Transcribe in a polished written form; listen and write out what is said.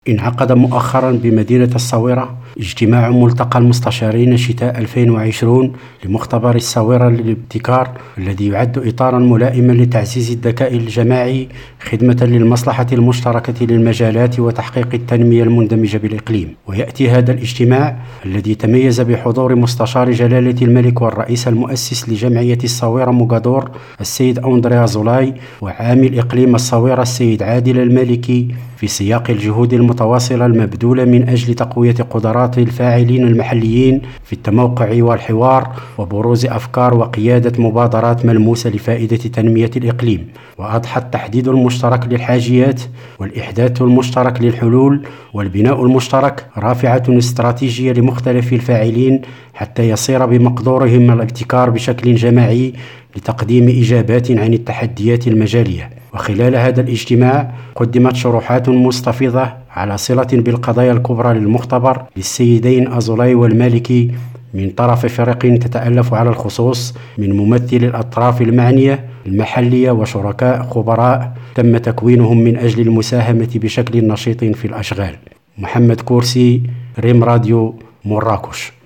انعقد مؤخرا بمدينة الصويرة اجتماع ملتقى المستشارين شتاء 2020 لمختبر الصويرة للابتكار، الذي يعد إطارا ملائما لتعزيز الذكاء الجماعي خدمة للمصلحة المشتركة للمجالات وتحقيق التنمية المندمجة بالإقليم. ويأتي هذا الاجتماع الذي تميز بحضور مستشار جلالة الملك والرئيس المؤسس لجمعية الصويرة موغادور السيد أندريا زولاي، وعامل إقليم الصويرة السيد عادل المالكي، في سياق الجهود المتواصلة المبذولة من أجل تقوية قدرات الفاعلين المحليين في التموقع والحوار وبروز أفكار وقيادة مبادرات ملموسة لفائدة تنمية الإقليم. وأضحى التحديد المشترك للحاجيات والإحداث المشترك للحلول والبناء المشترك رافعة استراتيجية لمختلف الفاعلين حتى يصير بمقدورهم الابتكار بشكل جماعي لتقديم إجابات عن التحديات المجالية. وخلال هذا الاجتماع قدمت شروحات مستفيضة على صلة بالقضايا الكبرى للمختبر للسيدين أزولاي والمالكي من طرف فرق تتألف على الخصوص من ممثلي الأطراف المعنية المحلية وشركاء خبراء تم تكوينهم من أجل المساهمة بشكل نشيط في الأشغال. محمد كورسي، ريم راديو، مراكش.